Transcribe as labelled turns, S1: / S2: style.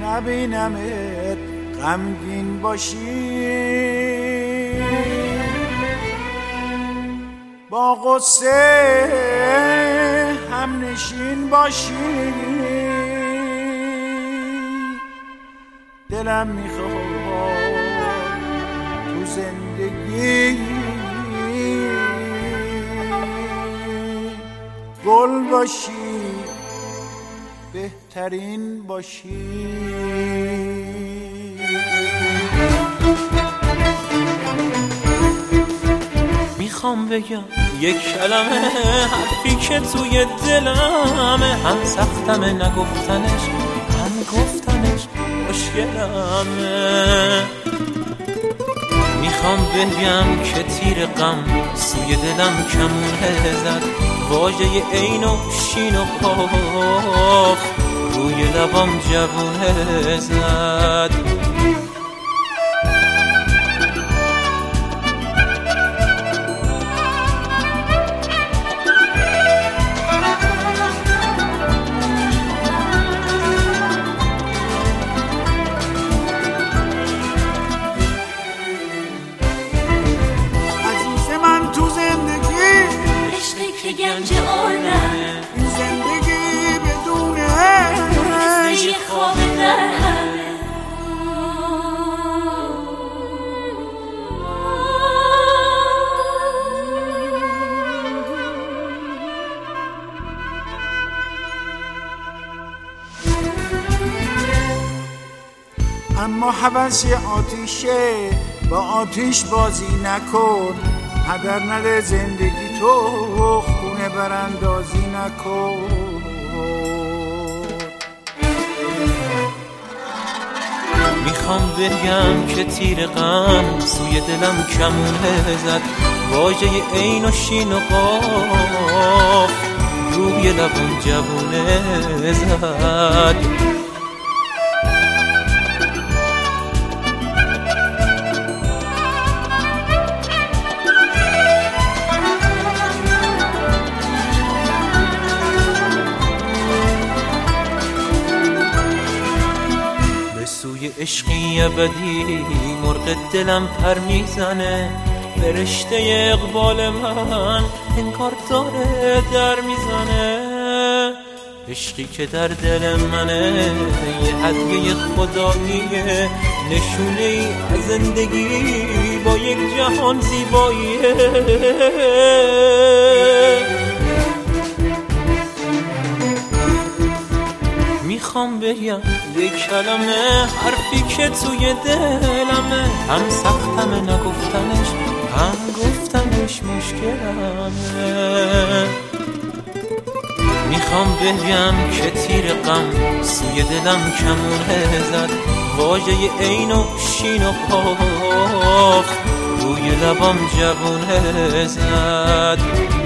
S1: نبینمت غمگین باشی، با غصه هم نشین باشی. دلم میخواد تو زندگی گل باشی، بهترین باشی.
S2: میخوام بگم یک کلمه حرفی که توی دلمه، هم سختمه نگفتنش هم گفتنش مشکلمه. میخوام بگم که تیر غم سوی دلم کمونه زد، واژه عین و شین و قاف روی لبام جوونه زد.
S3: گنج عالمه،
S1: این زندگی بدون
S3: مثل یه خواب در همه.
S1: اما هوس آتیشه، با آتیش بازی نکن، هدر نده زندگی تو، خونه براندازی نکن.
S2: میخوام بگم که تیر غم سوی دلم کمونه زد، واژه عین و شین و قاف روی لبم جوونه زد. سوی عشقی ابدی مرغ دلم پر میزنه، فرشته اقبال من انگار داره در میزنه. عشقی که در دل منه یه هدیه خداییه، نشونه ای از زندگی با یک جهان زیباییه. میخوام بگم یک کلمه حرفی که توی دلمه، هم سختمه نگفتنش هم گفتنش مشکلمه. میخوام بگم که تیر غم سوی دلم کمونه زد، واژه عین و شین و قاف روی لبام جوونه زد.